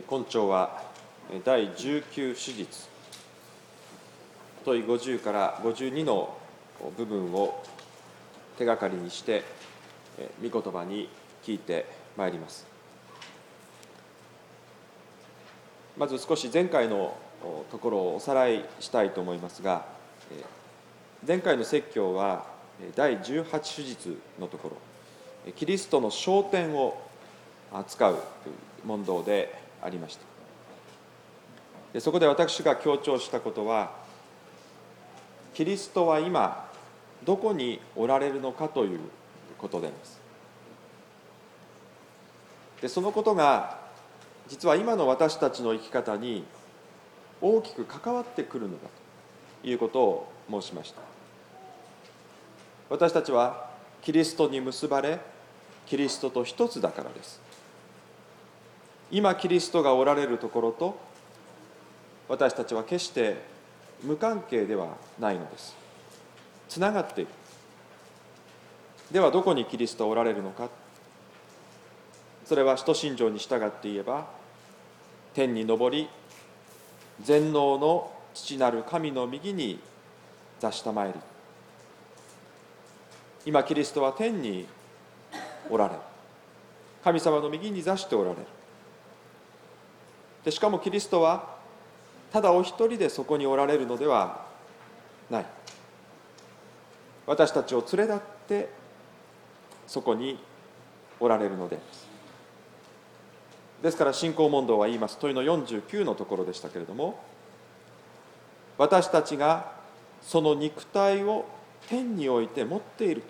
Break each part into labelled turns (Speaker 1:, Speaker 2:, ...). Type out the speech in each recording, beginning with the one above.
Speaker 1: 今朝は第19史実問い50から52の部分を手がかりにして御言葉に聞いてまいります。まず少し前回のところをおさらいしたいと思いますが、前回の説教は第18史実のところ、キリストの昇天を扱う問答でありました。でそこで私が強調したことは、キリストは今どこにおられるのかということであります。でそのことが実は今の私たちの生き方に大きく関わってくるのだということを申しました。私たちはキリストに結ばれ、キリストと一つだからです。今キリストがおられるところと私たちは決して無関係ではないのです。つながっている。ではどこにキリストがおられるのか。それは使徒信条に従って言えば、天に昇り全能の父なる神の右に座したまえり。今キリストは天におられる。神様の右に座しておられる。でしかもキリストはただお一人でそこにおられるのではない。私たちを連れ立ってそこにおられるのです。ですから信仰問答は言います。問いの49のところでしたけれども、私たちがその肉体を天において持っている。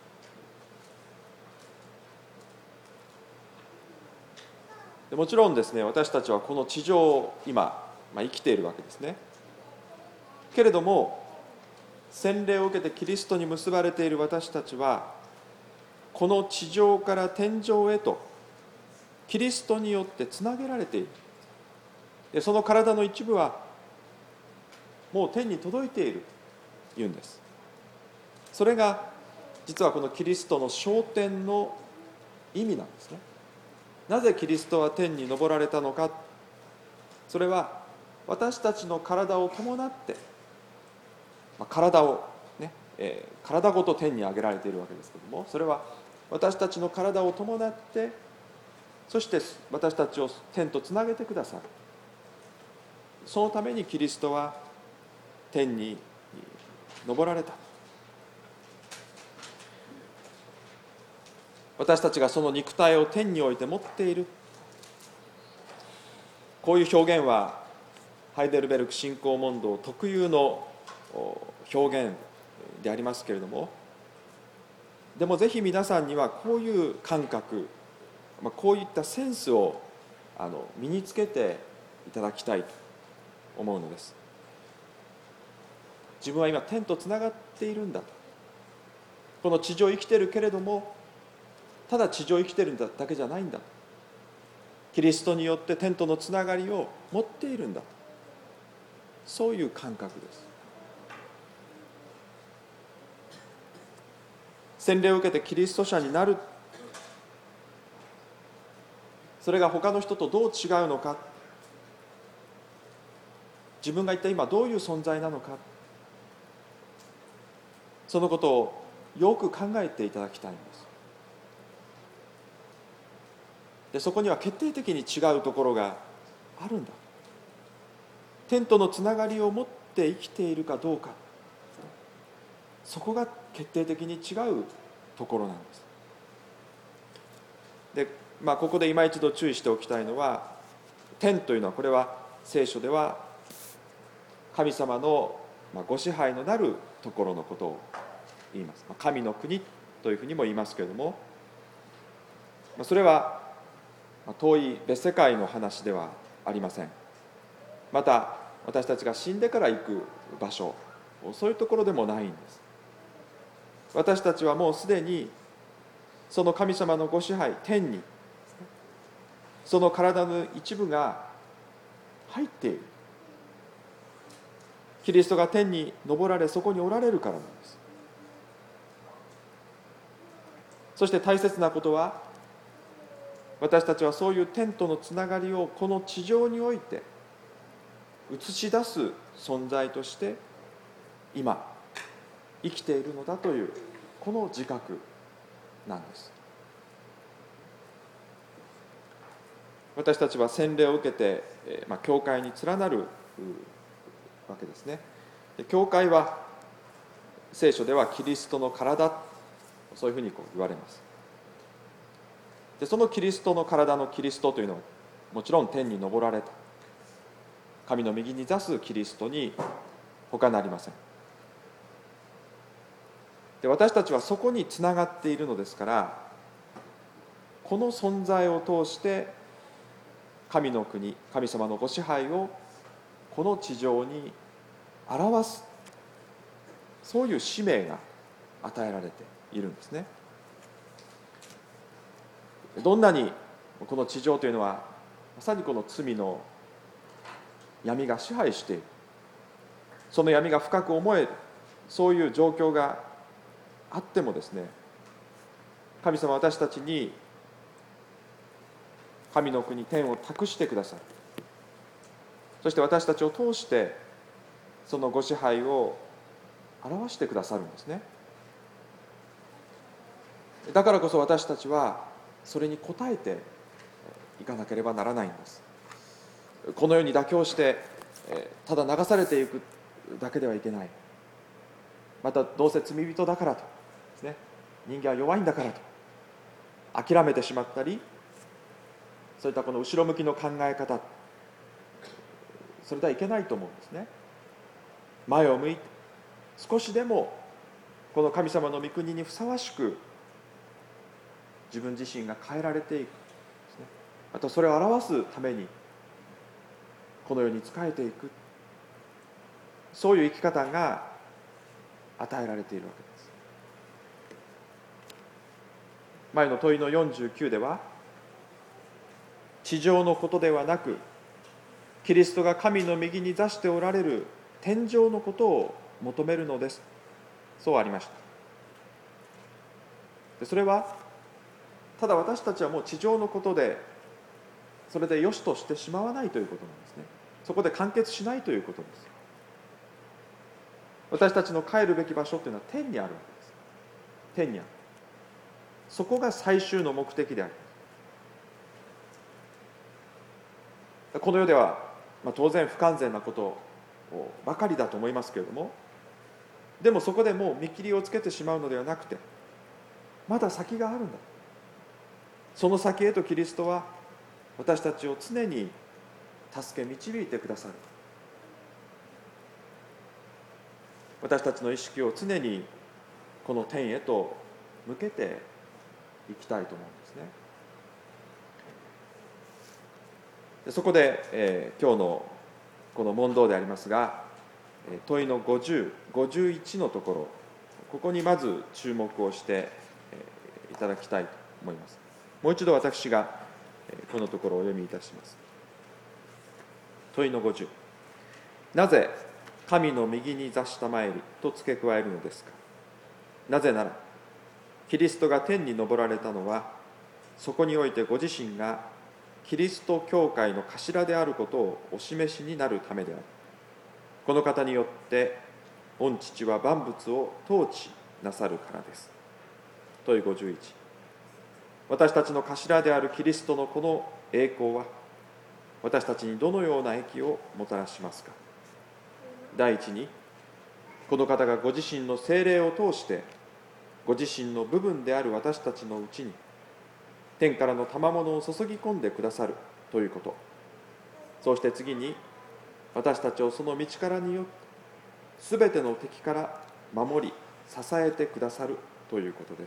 Speaker 1: でもちろんですね、私たちはこの地上を今、生きているわけですね。けれども洗礼を受けてキリストに結ばれている私たちは、この地上から天上へとキリストによってつなげられている。でその体の一部はもう天に届いているというんです。それが実はこのキリストの昇天の意味なんですね。なぜキリストは天に昇られたのか。それは私たちの体を伴って、体をね、体ごと天に上げられているわけですけれども、それは私たちの体を伴って、そして私たちを天とつなげてくださる。そのためにキリストは天に昇られた。私たちがその肉体を天において持っている。こういう表現はハイデルベルク信仰問答特有の表現でありますけれども、でもぜひ皆さんにはこういう感覚、こういったセンスを身につけていただきたいと思うのです。自分は今天とつながっているんだと。この地上を生きているけれども、ただ地上を生きているだけじゃないんだ。キリストによって天とのつながりを持っているんだ。そういう感覚です。洗礼を受けてキリスト者になる。それが他の人とどう違うのか。自分が一体今どういう存在なのか。そのことをよく考えていただきたいんです。でそこには決定的に違うところがあるんだ。天とのつながりを持って生きているかどうか、そこが決定的に違うところなんです。で、ここで今一度注意しておきたいのは、天というのはこれは聖書では神様のご支配のなるところのことを言います。神の国というふうにも言いますけれども、それは遠い別世界の話ではありません。また私たちが死んでから行く場所、そういうところでもないんです。私たちはもうすでにその神様のご支配、天にその体の一部が入っている。キリストが天に昇られ、そこにおられるからなんです。そして大切なことは、 私たちはそういう天とのつながりをこの地上において映し出す存在として今生きているのだというこの自覚なんです。私たちは洗礼を受けて、教会に連なるわけですね。教会は聖書ではキリストの体、そういうふうに言われます。でそのキリストの体のキリストというのはもちろん天に昇られた神の右に座すキリストに他なりません。で私たちはそこにつながっているのですから、この存在を通して神の国、神様のご支配をこの地上に表す、そういう使命が与えられているんですね。どんなにこの地上というのはまさにこの罪の闇が支配している、その闇が深く思える、そういう状況があってもですね、神様は私たちに神の国天を託してくださる。そして私たちを通してそのご支配を表してくださるんですね。だからこそ私たちはそれに応えていかなければならないんです。この世に妥協してただ流されていくだけではいけない。またどうせ罪人だからとですね、人間は弱いんだからと諦めてしまったり、そういったこの後ろ向きの考え方、それではいけないと思うんですね。前を向いて少しでもこの神様の御国にふさわしく自分自身が変えられていくですね。またそれを表すためにこの世に仕えていく、そういう生き方が与えられているわけです。前の問いの49では、地上のことではなくキリストが神の右に座しておられる天上のことを求めるのです、そうありました。でそれはただ私たちはもう地上のことでそれで良しとしてしまわないということなんですね。そこで完結しないということです。私たちの帰るべき場所というのは天にあるわけです。天にある。そこが最終の目的である。この世では、当然不完全なことばかりだと思いますけれども、でもそこでもう見切りをつけてしまうのではなくて、まだ先があるんだ。その先へとキリストは私たちを常に助け導いてくださる。私たちの意識を常にこの天へと向けていきたいと思うんですね。でそこで、今日のこの問答でありますが、問いの50、51のところ、ここにまず注目をしていただきたいと思います。もう一度私がこのところをお読みいたします。問いの50、なぜ神の右に座したまえりと付け加えるのですか。なぜならキリストが天に昇られたのは、そこにおいてご自身がキリスト教会の頭であることをお示しになるためである。この方によって御父は万物を統治なさるからです。問い51、私たちの頭であるキリストのこの栄光は私たちにどのような益をもたらしますか。第一に、この方がご自身の聖霊を通してご自身の部分である私たちのうちに天からの賜物を注ぎ込んでくださるということ。そして次に、私たちをその道からによってすべての敵から守り支えてくださるということです。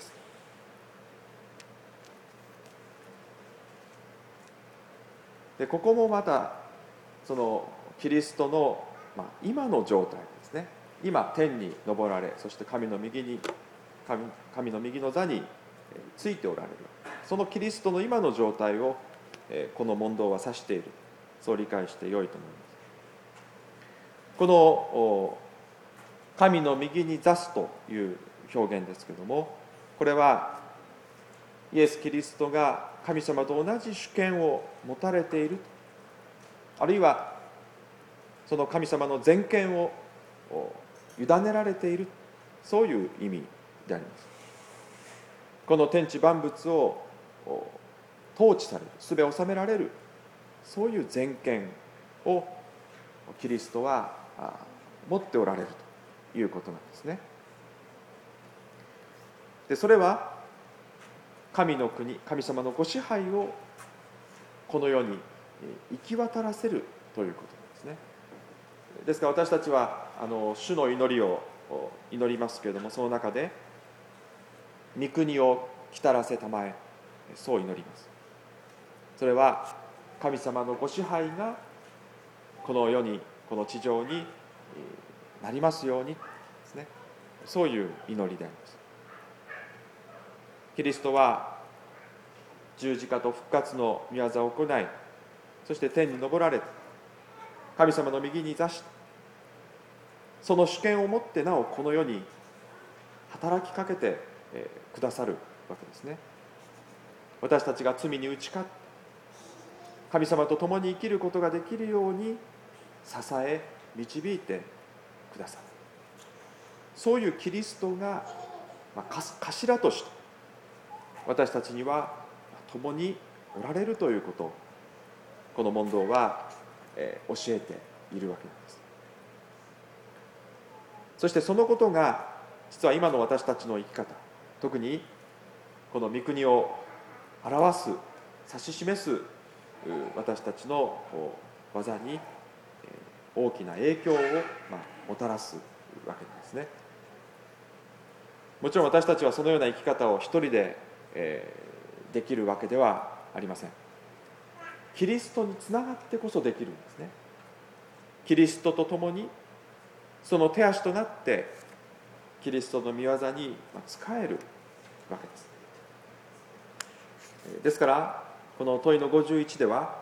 Speaker 1: でここもまたそのキリストの、今の状態ですね。今天に昇られ、そして神の右の座についておられる、そのキリストの今の状態をこの問答は指している、そう理解してよいと思います。この神の右に座すという表現ですけれども、これはイエス・キリストが神様と同じ主権を持たれている、あるいはその神様の全権を委ねられている、そういう意味であります。この天地万物を統治される、すべを治められる、そういう全権をキリストは持っておられるということなんですね。でそれは神の国、神様のご支配をこの世に行き渡らせるということなんですね。ですから私たちは主の祈りを祈りますけれども、その中で御国を来たらせたまえ、そう祈ります。それは神様のご支配がこの世に、この地上になりますようにですね、そういう祈りであります。キリストは十字架と復活の御業を行い、そして天に昇られ、神様の右に座し、その主権を持ってなおこの世に働きかけてくださるわけですね。私たちが罪に打ち勝って、神様と共に生きることができるように支え導いてくださる、そういうキリストが頭として私たちには共におられるということを、この問答は教えているわけなんです。そしてそのことが実は今の私たちの生き方、特にこの御国を表す、指し示す私たちの技に大きな影響をもたらすわけなんですね。もちろん私たちはそのような生き方を一人でできるわけではありません。キリストにつながってこそできるんですね。キリストと共にその手足となってキリストの御業に仕えるわけです。ですからこの問いの51では、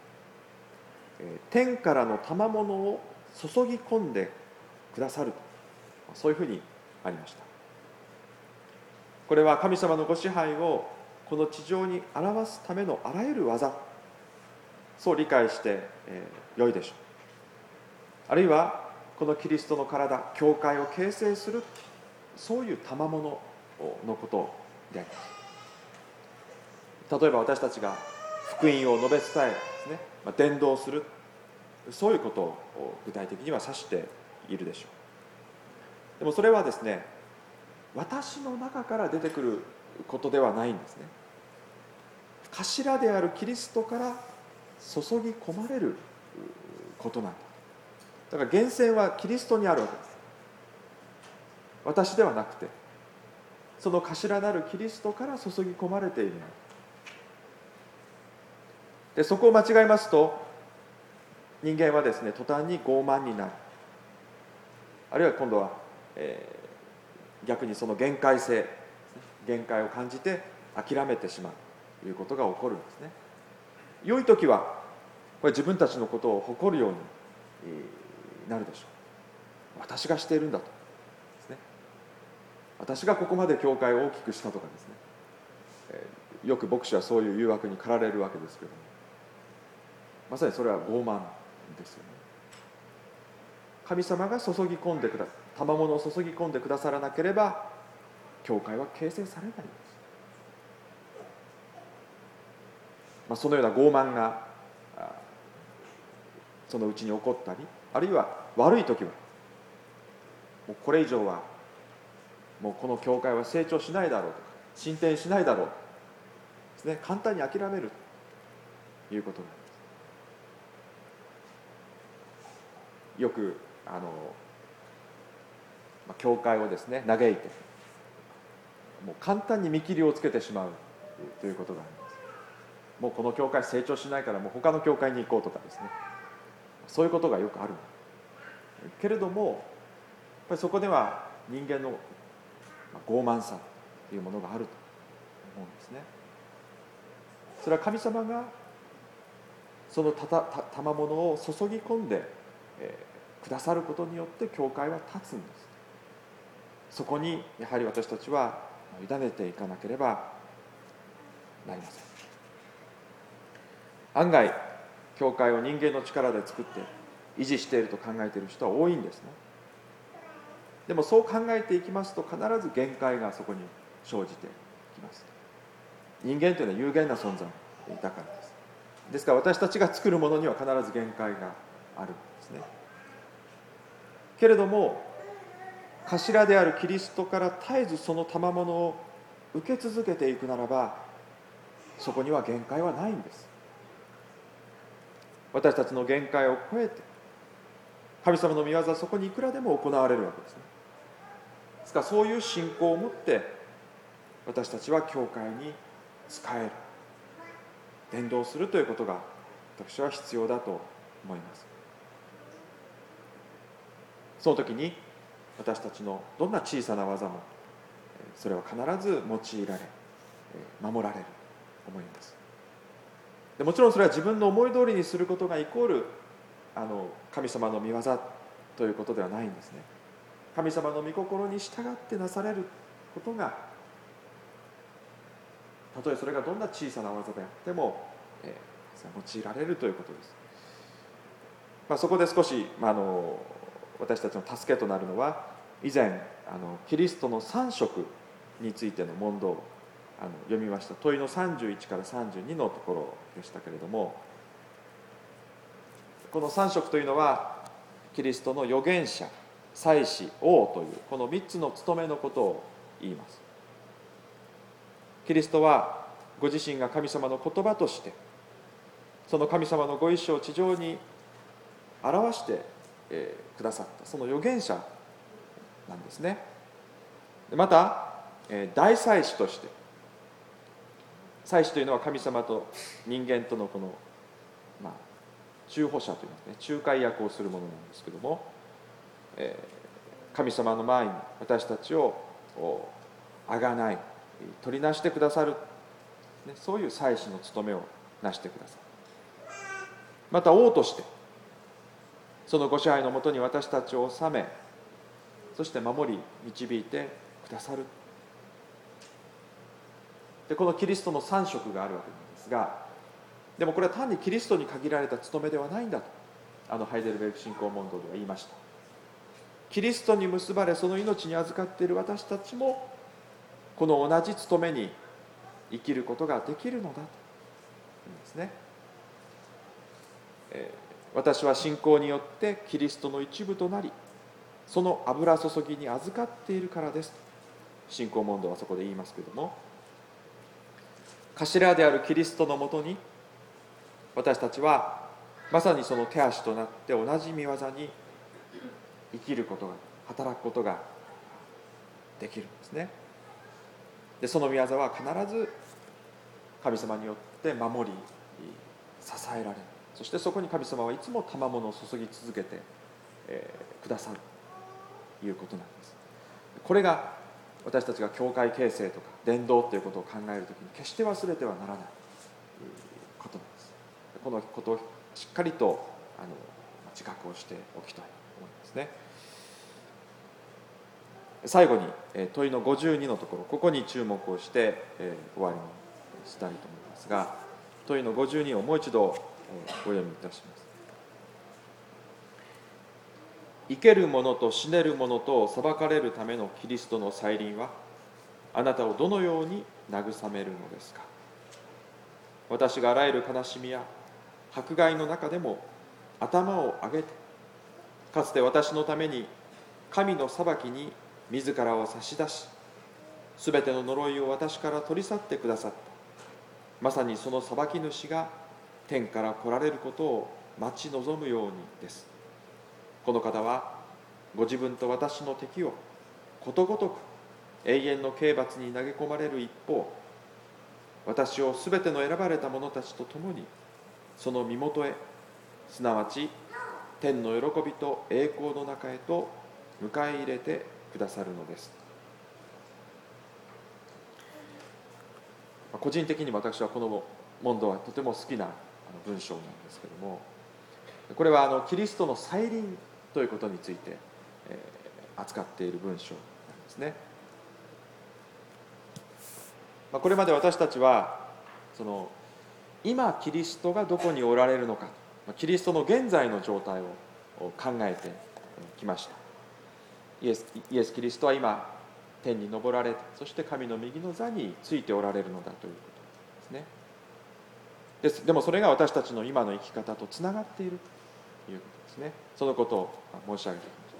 Speaker 1: 天からの賜物を注ぎ込んでくださると、そういうふうにありました。これは神様のご支配をこの地上に表すためのあらゆる技、そう理解して良いでしょう。あるいはこのキリストの体、教会を形成する、そういう賜物のことであります。例えば私たちが福音を述べ伝えですね、伝道する、そういうことを具体的には指しているでしょう。でもそれはですね、私の中から出てくることではないんですね。頭であるキリストから注ぎ込まれることなんだ。だから源泉はキリストにあるわけです。私ではなくて、その頭なるキリストから注ぎ込まれているので、そこを間違えますと人間はですね、途端に傲慢になる、あるいは今度は、逆にその限界性、限界を感じて諦めてしまうということが起こるんですね。良い時はこれ自分たちのことを誇るようになるでしょう。私がしているんだとですね。私がここまで教会を大きくしたとかですね、よく牧師はそういう誘惑に駆られるわけですけれども、まさにそれは傲慢ですよね。神様が注ぎ込んでくださる賜物を注ぎ込んでくださらなければ教会は形成されないんです。そのような傲慢がそのうちに起こったり、あるいは悪い時はもうこれ以上はもうこの教会は成長しないだろうとか進展しないだろうですね、簡単に諦めるということなんです。よく教会をですね嘆いてもう簡単に見切りをつけてしまうということがあります。もうこの教会成長しないからもう他の教会に行こうとかですね、そういうことがよくあるけれども、やっぱりそこでは人間の傲慢さというものがあると思うんですね。それは神様がその賜物を注ぎ込んで、くださることによって教会は立つんです。そこにやはり私たちは委ねていかなければなりません。 案外教会を人間の力で作って維持していると考えている人は多いんですね。でもそう考えていきますと、必ず限界がそこに生じてきます。人間というのは有限な存在だからです。ですから私たちが作るものには必ず限界があるんですね。けれども頭であるキリストから絶えずその賜物を受け続けていくならば、そこには限界はないんです。私たちの限界を超えて神様の御業はそこにいくらでも行われるわけですね。ですからそういう信仰を持って私たちは教会に仕える、伝道するということが私は必要だと思います。その時に私たちのどんな小さな技もそれは必ず用いられ守られると思います。でもちろんそれは自分の思い通りにすることがイコール神様の御業ということではないんですね。神様の御心に従ってなされることが、たとえそれがどんな小さな技であっても、用いられるということです。そこで少し、私たちの助けとなるのは、以前キリストの三色についての問答を読みました。問いの31から32のところでしたけれども、この三色というのはキリストの預言者、祭司、王というこの3つの務めのことを言います。キリストはご自身が神様の言葉としてその神様のご意志を地上に表してくださったその預言者なんですね。また大祭司として、祭司というのは神様と人間とのこの、中保者といいますね、仲介役をするものなんですけども、神様の前に私たちをあがない取りなしてくださる、そういう祭司の務めをなしてくださる。また王としてそのご支配のもとに私たちを治め、そして守り導いてくださる。でこのキリストの三色があるわけなんですが、でもこれは単にキリストに限られた務めではないんだとハイデルベルク信仰問答では言いました。キリストに結ばれその命に預かっている私たちもこの同じ務めに生きることができるのだというんですね。私は信仰によってキリストの一部となりその油注ぎに預かっているからですと信仰問答はそこで言いますけれども、頭であるキリストのもとに私たちはまさにその手足となって同じ御業に生きることが、働くことができるんですね。でその御業は必ず神様によって守り支えられる。そしてそこに神様はいつも賜物を注ぎ続けて、くださるということなんです。これが私たちが教会形成とか伝道ということを考えるときに決して忘れてはならないことなんです。このことをしっかりと自覚をしておきたいと思いますね。最後に問いの52のところ、ここに注目をして、終わりにしたいと思いますが、問いの52をもう一度お読みいたします。生ける者と死ねる者とを裁かれるためのキリストの再臨はあなたをどのように慰めるのですか。私があらゆる悲しみや迫害の中でも頭を上げて、かつて私のために神の裁きに自らを差し出し、すべての呪いを私から取り去ってくださった、まさにその裁き主が天から来られることを待ち望むようにです。この方はご自分と私の敵をことごとく永遠の刑罰に投げ込まれる一方、私をすべての選ばれた者たちと共にその身元へ、すなわち天の喜びと栄光の中へと迎え入れてくださるのです。個人的に私はこの問答はとても好きな文章なんですけども、これはキリストの再臨ということについて扱っている文章なんですね。これまで私たちはその今キリストがどこにおられるのか、キリストの現在の状態を考えてきました。イエス・キリストは今天に昇られて、そして神の右の座についておられるのだということですね。でもそれが私たちの今の生き方とつながっているということですね。そのことを申し上げてきました。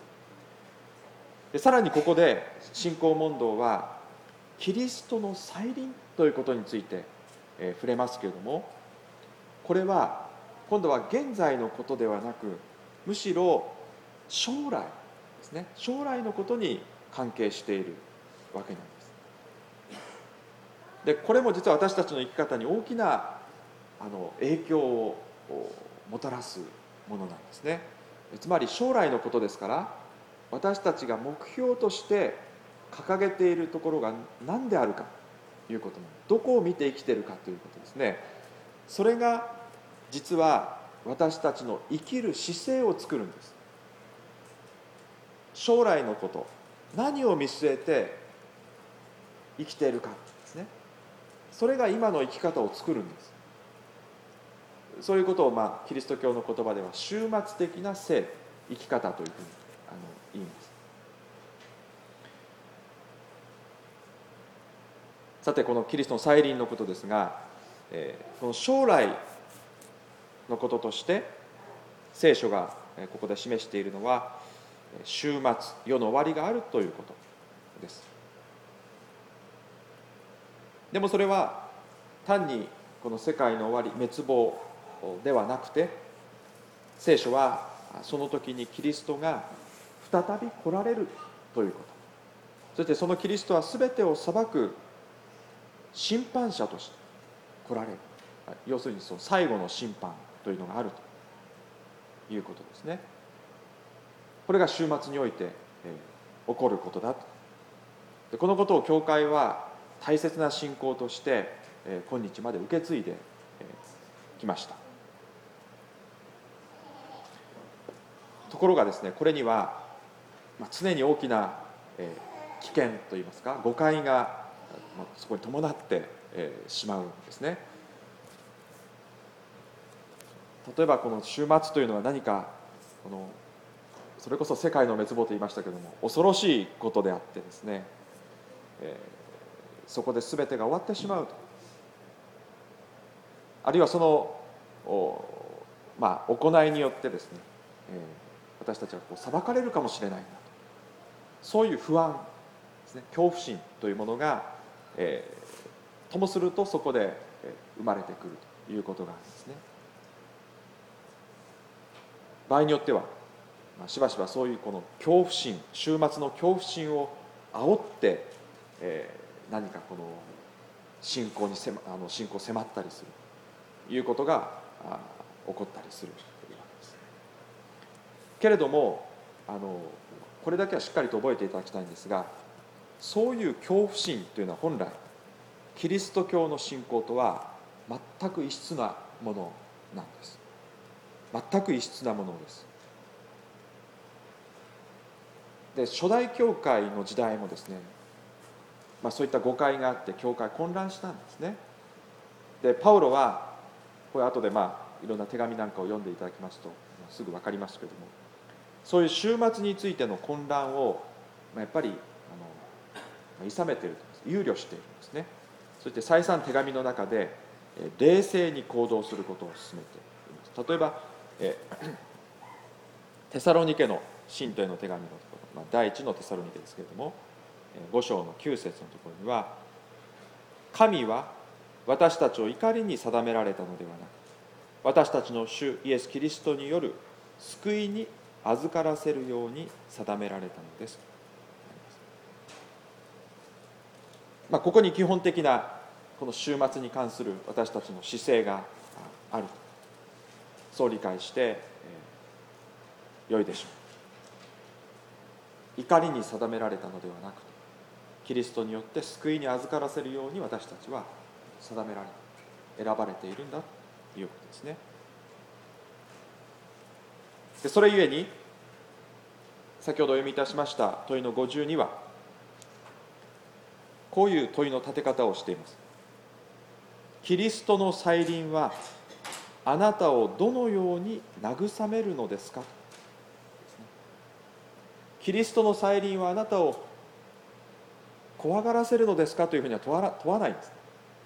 Speaker 1: でさらにここで信仰問答はキリストの再臨ということについて触れますけれども、これは今度は現在のことではなく、むしろ将来ですね、将来のことに関係しているわけなんです。でこれも実は私たちの生き方に大きな影響をもたらすものなんですね。つまり将来のことですから、私たちが目標として掲げているところが何であるかということも、どこを見て生きているかということですね。それが実は私たちの生きる姿勢を作るんです。将来のこと、何を見据えて生きているかですね。それが今の生き方を作るんです。そういうことを、キリスト教の言葉では終末的な生き方というふうに言います。さてこのキリストの再臨のことですが、この将来のこととして聖書がここで示しているのは、終末、世の終わりがあるということです。でもそれは単にこの世界の終わり、滅亡ではなくて、聖書はその時にキリストが再び来られるということ、そしてそのキリストは全てを裁く審判者として来られる、要するにその最後の審判というのがあるということですね。これが終末において、起こることだと。でこのことを教会は大切な信仰として、今日まで受け継いできました。ところがですね、これには、常に大きな、危険といいますか誤解が、そこに伴って、しまうんですね。例えばこの終末というのは何かそれこそ世界の滅亡と言いましたけれども、恐ろしいことであってですね、そこで全てが終わってしまうと、あるいはその行いによってですね、私たちは裁かれるかもしれないなと、そういう不安ですね、恐怖心というものが、ともするとそこで生まれてくるということがあるんですね。場合によっては、しばしばそういうこの恐怖心、終末の恐怖心を煽って、何かこの信仰を迫ったりするということが起こったりするというわけです。けれどもこれだけはしっかりと覚えていただきたいんですが、そういう恐怖心というのは本来キリスト教の信仰とは全く異質なものなんです。全く異質なものです。で初代教会の時代もですね、そういった誤解があって教会混乱したんですね。でパウロはこれ後でいろんな手紙なんかを読んでいただきますとすぐ分かりますけれども、そういう終末についての混乱をやっぱり諌めていると、憂慮しているんですね。そして再三手紙の中で冷静に行動することを進めています。例えばテサロニケの信徒への手紙のところ、第一のテサロニケですけれども、5章の9節のところには、神は私たちを怒りに定められたのではなく、私たちの主イエス・キリストによる救いに預からせるように定められたのです。ここに基本的なこの終末に関する私たちの姿勢があると、そう理解して良いでしょう。怒りに定められたのではなく、キリストによって救いに預からせるように私たちは定められ、選ばれているんだということですね。でそれゆえに先ほどお読みいたしました問いの52はこういう問いの立て方をしています。 キリストの再臨はあなたをどのように慰めるのですか。キリストの再臨はあなたを怖がらせるのですかというふうには問わないんです。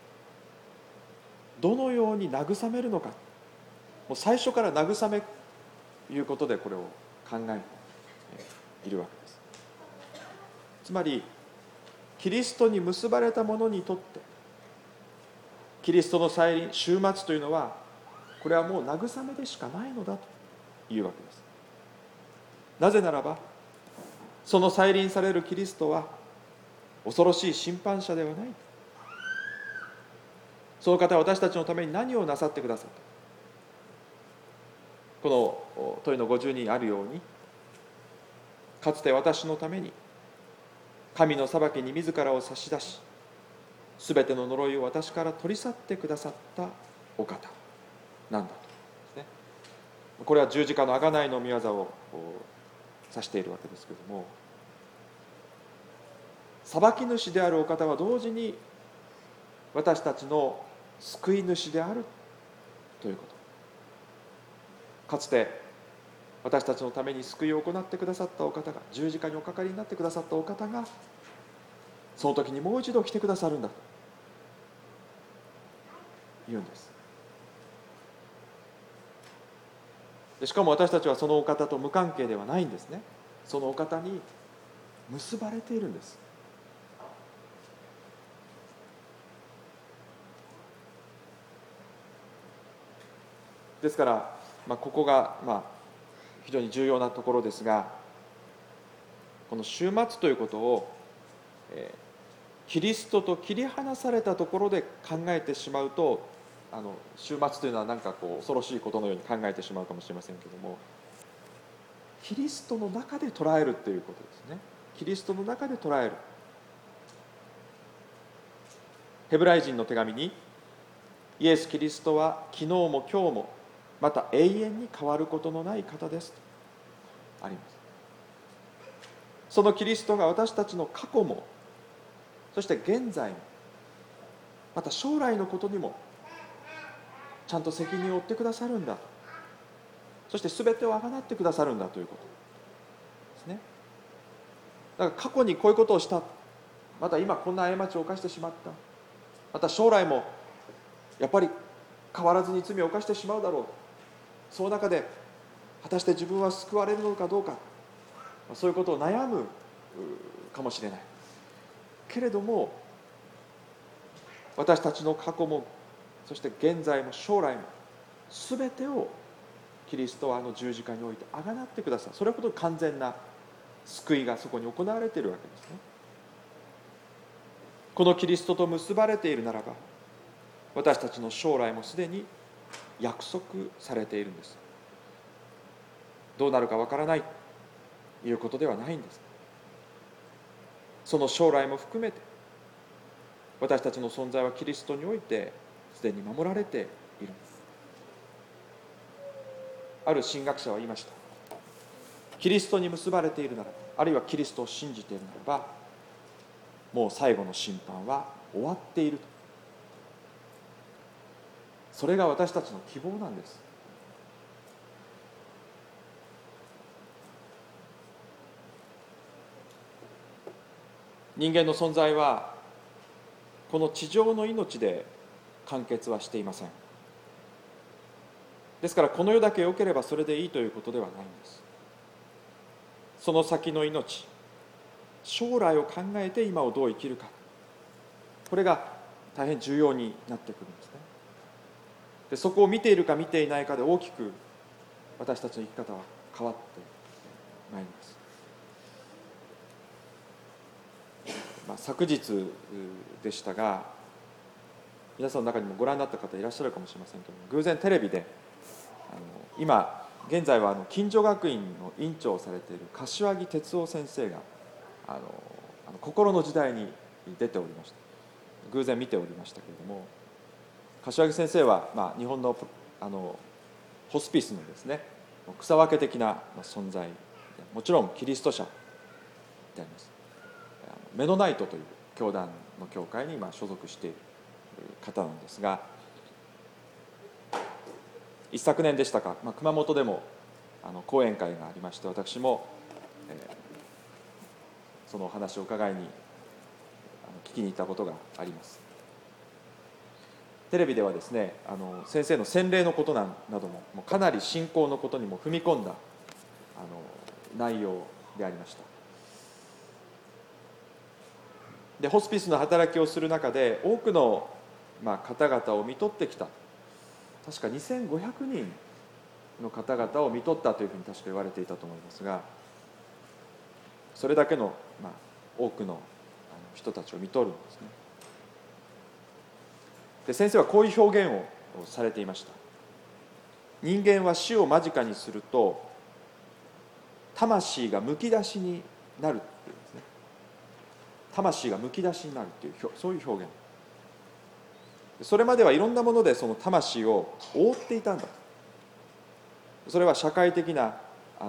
Speaker 1: どのように慰めるのか、もう最初から慰めということでこれを考えているわけです。つまりキリストに結ばれた者にとってキリストの再臨、終末というのはこれはもう慰めでしかないのだというわけです。なぜならばその再臨されるキリストは恐ろしい審判者ではない。その方は私たちのために何をなさってくださった。この問いの50にあるように、かつて私のために神の裁きに自らを差し出し、すべての呪いを私から取り去ってくださったお方なんだとですね。これは十字架の贖いの御業を指しているわけですけれども、裁き主であるお方は同時に私たちの救い主であるということ。かつて私たちのために救いを行ってくださったお方が、十字架におかかりになってくださったお方が、その時にもう一度来てくださるんだと言うんです。でしかも私たちはそのお方と無関係ではないんですね。そのお方に結ばれているんです。ですから、ここが非常に重要なところですが、この終末ということを、キリストと切り離されたところで考えてしまうと、終末というのは何か恐ろしいことのように考えてしまうかもしれませんけれども、キリストの中で捉えるということですね。キリストの中で捉える。ヘブライ人の手紙に、イエス・キリストは昨日も今日もまた永遠に変わることのない方ですとあります。そのキリストが私たちの過去も、そして現在も、また将来のことにもちゃんと責任を負ってくださるんだ、そして全てをあがなってくださるんだということですね。だから過去にこういうことをした、また今こんな過ちを犯してしまった、また将来もやっぱり変わらずに罪を犯してしまうだろう、その中で果たして自分は救われるのかどうか、そういうことを悩むかもしれないけれども、私たちの過去も、そして現在も将来も全てをキリストは十字架においてあがなってください。それほど完全な救いがそこに行われているわけですね。このキリストと結ばれているならば、私たちの将来もすでに約束されているんです。どうなるかわからないということではないんです。その将来も含めて私たちの存在はキリストにおいてすでに守られているんです。ある神学者は言いました。キリストに結ばれているならば、あるいはキリストを信じているならば、もう最後の審判は終わっていると。それが私たちの希望なんです。人間の存在はこの地上の命で完結はしていません。ですからこの世だけ良ければそれでいいということではないんです。その先の命、将来を考えて今をどう生きるか、これが大変重要になってくるんですね。でそこを見ているか見ていないかで大きく私たちの生き方は変わってまいります。昨日でしたが、皆さんの中にもご覧になった方いらっしゃるかもしれませんけども、偶然テレビで現在は近所学院の院長をされている柏木哲夫先生が心の時代に出ておりました。偶然見ておりましたけれども、柏木先生は、日本のホスピスのですね、草分け的な存在で、もちろんキリスト者であります。メノナイトという教団の教会に所属している方なんですが、一昨年でしたか、熊本でも講演会がありまして、私も、そのお話を伺いに聞きに行ったことがあります。テレビではですね、先生の洗礼のことなどもかなり信仰のことにも踏み込んだ内容でありました。でホスピスの働きをする中で多くの方々を看取ってきた、確か2500人の方々を看取ったというふうに確か言われていたと思いますが、それだけの、多くの人たちを看取るんですね。で先生はこういう表現をされていました。人間は死を間近にすると魂がむき出しになるっていうんですね。魂がむき出しになるというそういう表現。それまではいろんなものでその魂を覆っていたんだ。それは社会的な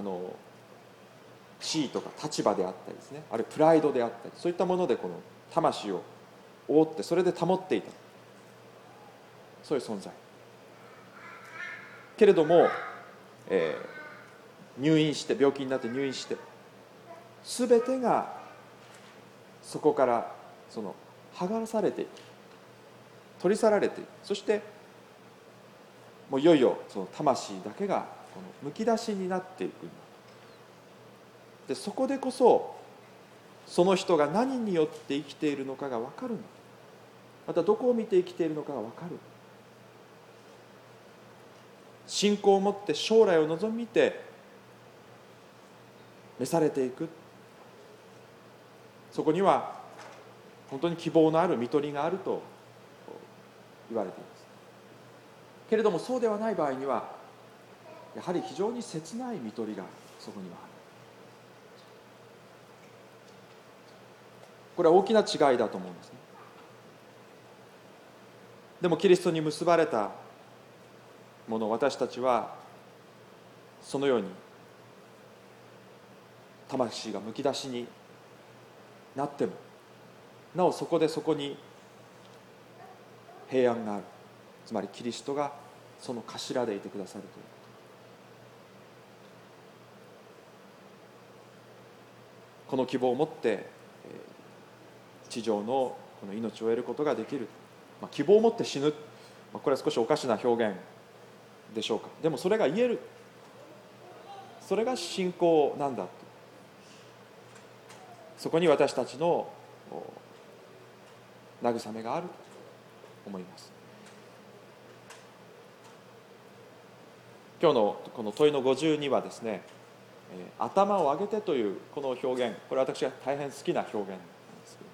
Speaker 1: 地位とか立場であったりですね、あるいはプライドであったり、そういったものでこの魂を覆って、それで保っていた、そういう存在。けれども、入院して、病気になって入院して、全てがそこから剥がされていく、取り去られていく。そしてもういよいよその魂だけがこのむき出しになっていく。でそこでこそその人が何によって生きているのかが分かるんだ。またどこを見て生きているのかが分かる。信仰を持って将来を望みて召されていく。そこには本当に希望のある看取りがあると言われています。けれどもそうではない場合にはやはり非常に切ない看取りがそこにはある。これは大きな違いだと思うんですね。でもキリストに結ばれたもの、私たちはそのように魂がむき出しになってもなおそこに平安がある。つまりキリストがその頭でいてくださるということ。この希望を持って地上のこの命を得ることができる。希望を持って死ぬ、これは少しおかしな表現でしょうか。でもそれが言える、それが信仰なんだと。そこに私たちの慰めがあると思います。今日のこの問いの52はですね、頭を上げてというこの表現、これは私が大変好きな表現なんですけ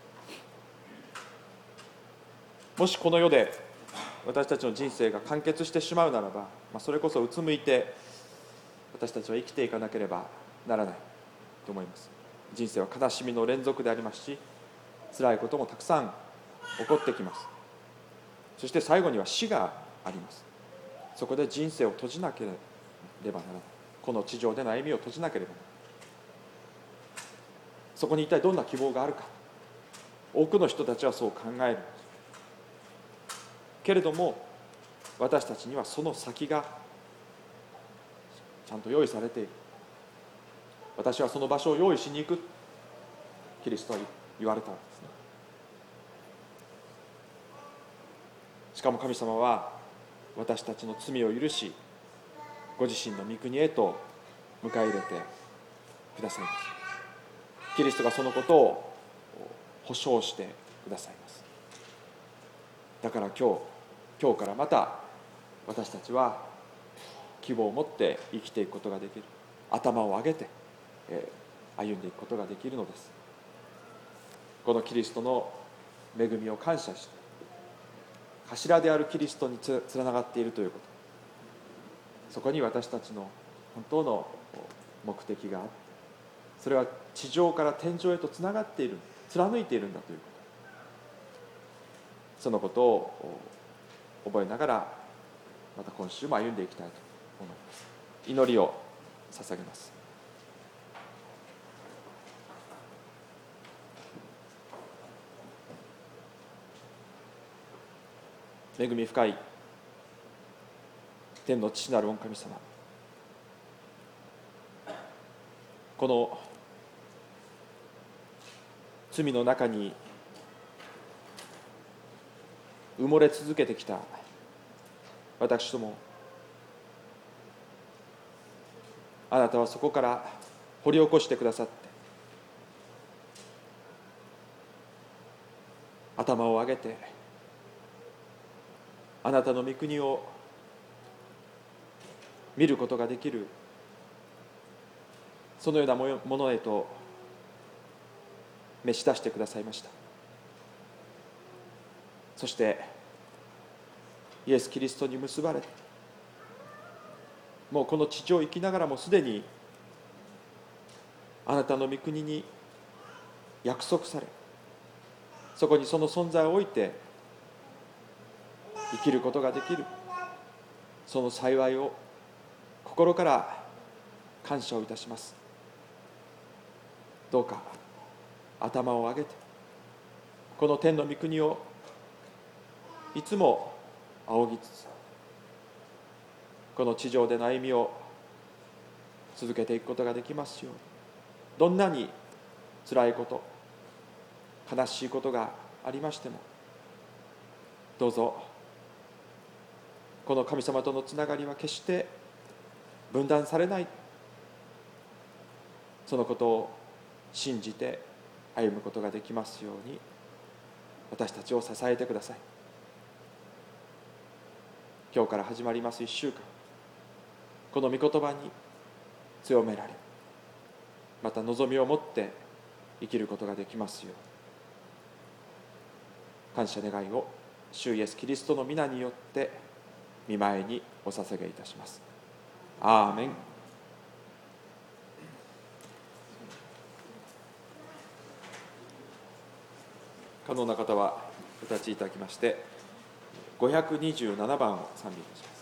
Speaker 1: ど、もしこの世で私たちの人生が完結してしまうならば、それこそうつむいて私たちは生きていかなければならないと思います。人生は悲しみの連続でありますし、辛いこともたくさん起こってきます。そして最後には死があります。そこで人生を閉じなければならない。この地上での歩みを閉じなければならない。そこに一体どんな希望があるか、多くの人たちはそう考える。けれども私たちにはその先がちゃんと用意されている。私はその場所を用意しに行く、キリストは言われたんですね。しかも神様は私たちの罪を許し、ご自身の御国へと迎え入れてくださいます。キリストがそのことを保証してくださいます。だから今日からまた私たちは希望を持って生きていくことができる。頭を上げて歩んでいくことができるのです。このキリストの恵みを感謝して、頭であるキリストにつながっているということ、そこに私たちの本当の目的があって、それは地上から天井へとつながっている、貫いているんだということ、そのことを覚えながらまた今週も歩んでいきたいと思います。祈りを捧げます。 恵み深い天の父なる御神様、この罪の中に埋もれ続けてきた私ども、あなたはそこから掘り起こしてくださって、頭を上げてあなたの御国を見ることができる、そのようなものへと召し出してくださいました。そしてイエス・キリストに結ばれて、もうこの地上を生きながらもすでにあなたの御国に約束され、そこにその存在を置いて生きることができる、その幸いを心から感謝をいたします。どうか頭を上げて、この天の御国をいつも仰ぎつつ、この地上での歩みを続けていくことができますように。どんなに辛いこと、悲しいことがありましても、どうぞこの神様とのつながりは決して分断されない、そのことを信じて歩むことができますように、私たちを支えてください。今日から始まります1週間、この御言葉に強められ、また望みを持って生きることができますよう、感謝願いを主イエスキリストの皆によって御前にお捧げいたします。アーメン。可能な方はお立ちいただきまして、527番を賛美いたします。